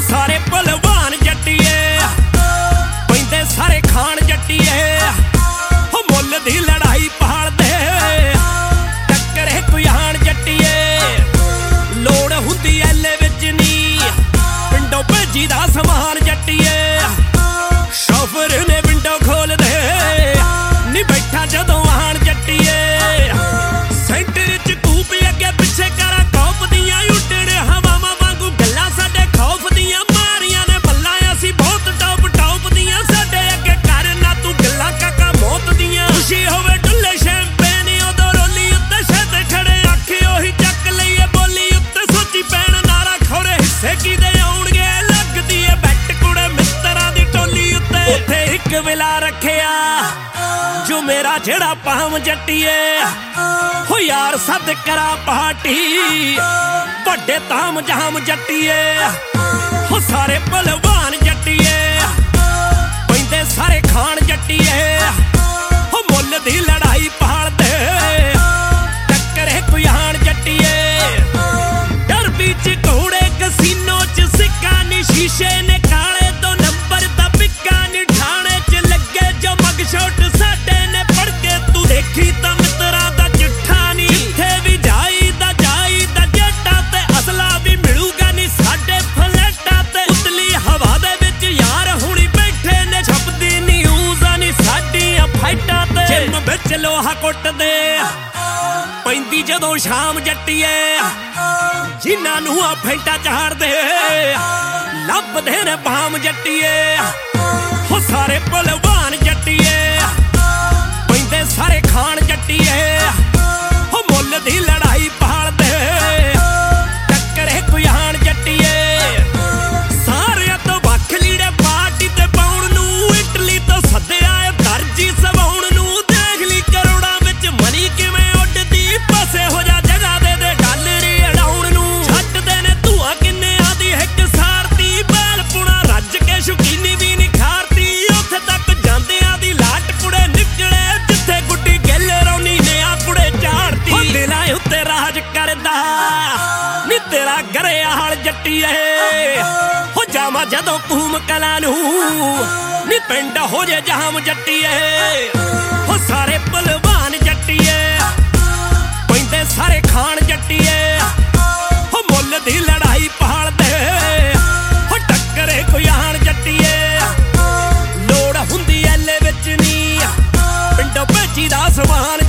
ਸਾਰੇ ਭਲਵਾਨ ਜੱਟੀਏ ਪੈਂਦੇ ਸਾਰੇ ਖਾਣ ਜੱਟੀਏ ਹੋ ਮੁੱਲ ਦੀ ਲੜਾਈ ਭਾਲਦੇ ਟੱਕਰੇ ਕੋਈ ਹਾਣ ਜੱਟੀਏ ਲੋੜ ਹੁੰਦੀ ਐਲੇ ਵਿੱਚ ਨੀ ਪਿੰਡੋਂ ਭੇਜੀ ਦਾ ਸਮਾਨ ਜੱਟੀਏ ਸ਼ੋਫਰ ਨੇ ਵਿੰਡੋ ਖੋਲ ਦੇ ਨੀ ਬੈਠਾ ਜਦੋਂ ਆਣ ਜੱਟੀਏ ਸੈਂਟਰ ਚ ਕੂਪ ਅੱਗੇ ਪਿੱਛੇ ਕਰਾਂ ਕੌਪ ਦੀਆਂ ਉੱਡਣ ਹਵਾਵਾਂ ਵਾਂਗੂ ਗੱਲਾਂ ਸਾਡੇ ਖੌਫ ਦੀਆਂ ਮਾਰੀਆਂ ਨੇ ਬੱਲਾਂ ਅਸੀਂ ਬਹੁਤ ਟੌਪ ਦੀਆਂ ਸਾਡੇ ਅੱਗੇ ਕਰ ਨਾ ਤੂੰ ਗੱਲਾਂ ਕਾਕਾ ਮੌਤ ਦੀਆਂ ਖੁਸ਼ੀ ਹੋਵੇ ਡੁੱਲੇ ਸ਼ੈਂਪੇਨ ਉਦੋਂ ਰੋਲੀ ਉੱਤੇ ਸ਼ਹਿਦ ਖੜੇ ਆਖੇ ਉਹੀ ਚੱਕ ਲਈਏ ਬੋਲੀ ਉੱਤੇ ਸੋਚੀ ਪੈਣ ਨਾਰਾ ਖੋਰੇ ਹਿੱਸੇ ਕਿਦੇ ਆਉਣਗੇ ਲੱਗਦੀ ਏ ਬੈਟ ਕੁੜੇ ਮਿੱਤਰਾਂ ਦੀ ਟੋਲੀ ਉੱਤੇ ਇੱਕ ਵਿਲਾ ਰੱਖਿਆ ਜੋ ਮੇਰਾ ਜਿਹੜਾ ਪਾਮ ਜੱਟੀਏ ਹੋ ਯਾਰ ਸੱਦ ਕਰਾ ਪਾਰਟੀ ਵੱਡੇ ਤਾਮ ਜਾਮ ਜੱਟੀਏ ਹੋ ਸਾਰੇ ਭਲਵਾਨ ਜੱਟੀਏ ਪੈਂਦੇ ਸਾਰੇ ਖਾਣ ਜੱਟੀਏ ਹੋ ਮੁੱਲ ਦੀ ਲੜਾਈ ਭਾਲਦੇ ਟੱਕਰੇ ਕੋਈ ਹਾਣ ਜੱਟੀਏ ਡਰਬੀ ਚ ਘੋੜੇ ਕਸੀਨੋ ਚ ਸਿੱਕਾ ਨੀ ਸ਼ੀਸ਼ੇ ਨੇ ਕਾਲੇ ਤੋਂ ਨੰਬਰ ਦਾ ਪਿੱਕਾ ਨੀ ਠਾਣੇ ਚ ਲੱਗੇ ਜੋ ਮਗ ਸ਼ੋਟ ਸਾਡੇ ਨੇ ਫੜ ਕੇ ਤੂੰ ਦੇਖੀ ਤਾਂ ਮਿੱਤਰਾਂ ਦਾ ਚਿੱਠਾ ਨੀ ਜਿੱਥੇ ਵੀ ਜਾਈਦਾ ਜੱਟਾਂ ਤੇ ਅਸਲਾ ਵੀ ਮਿਲੂਗਾ ਨੀ ਸਾਡੇ ਫਲੈਟਾਂ ਤੇ ਉਤਲੀ ਹਵਾ ਦੇ ਵਿੱਚ ਯਾਰ ਹੁਣੀ ਬੈਠੇ ਨੇ ਛਪਦੀ ਨਿਊਜ਼ ਨੀ ਸਾਡੀਆਂ ਫਾਈਟਾਂ ਤੇ ਜਿੰਮ ਵਿੱਚ ਲੋਹਾ ਕੁੱਟਦੇ ਪੈਂਦੀ ਜਦੋਂ ਸ਼ਾਮ ਜੱਟੀਏ ਜਿਨ੍ਹਾਂ ਨੂੰ ਆ ਫੈਂਟਾ ਚਾੜਦੇ ਲੱਭਦੇ ਨੇ ਬਾਮ ਜੱਟੀਏ ਹੋ ਸਾਰੇ ਭਲਵਾਨ ਜੱਟੀਏ ਪੈਂਦੇ ਸਾਰੇ ਖਾਣ ਜੱਟੀਏ ਹੋ ਮੁੱਲ ਦੀ ਲੜਾਈ ਭਾਲਦੇ ਟੱਕਰੇ ਕੋਈ ਹਾਣ ਜੱਟੀਏ ਸਾਰਿਆਂ ਤੋਂ ਵੱਖ ਲੀੜੇ ਪਾਰਟੀ ਤੇ ਪਾਉਣ ਨੂੰ ਇਟਲੀ ਤੋਂ ਸੱਦਿਆ ਏ ਦਰਜੀ ਸਵਾਉਣ ਨੂੰ ਦੇਖ ਲਈ ਕਰੋੜਾਂ ਵਿੱਚ ਮਨੀ ਕਿਵੇਂ ਉੱਡਦੀ ਪਾਸੇ ਹੋ ਜਾ ਜਗ੍ਹਾ ਦੇ ਡਾਲਰ ਅੜਾਉਣ ਨੂੰ ਛੱਡਦੇ ਨੇ ਧੂਆਂ ਕਿੰਨਿਆਂ ਦੀ ਹਿੱਕ ਸਾਰਤੀ ਬਾਲ ਪੁਣਾ ਰੱਜ ਕੇ ਸ਼ੁਕੀਨੀ ਵੀ ਨੀ ਖਾਰਤੀ ਉੱਥੇ ਤੱਕ ਜਾਂਦਿਆਂ ਦੀ ਲਾਟ ਕੁੜੇ ਨਿਕਲੇ ਜਿੱਥੇ ਗੁੱਡੀ ਗਿੱਲ ਰੌਣੀ ਨੇ ਆ ਕੁੜੇ ਝਾੜਤੀ ਹੋ ਦਿਲਾਂ ਉੱਤੇ ਰਾਜ ਕਰਦਾ ਨੀ ਤੇਰਾ ਗਰੇ ਹਾਲ ਜੱਟੀਏ ਹੋ ਜਾਵਾਂ ਜਦੋਂ ਭੂਮ ਕਲਾ ਨੂੰ ਨੀ ਪਿੰਡ ਹੋ ਜੇ ਜਾਮ ਜੱਟੀਏ ਹੋ ਸਾਰੇ ਭਲਵਾਨ ਜੱਟੀਏ ਪੈਂਦੇ ਸਾਰੇ ਖਾਣ ਜੱਟੀਏ ਹੋ ਮੁੱਲ ਦੀ ਲੜਾਈ ਭਾਲਦੇ ਹੋ ਟੱਕਰੇ ਕੋਈ ਆਣ ਜੱਟੀਏ ਲੋੜ ਹੁੰਦੀ ਐਲੇ ਵਿੱਚ ਨੀ ਪਿੰਡੋਂ ਭੇਜੀ ਦਾ ਸਮਾਨ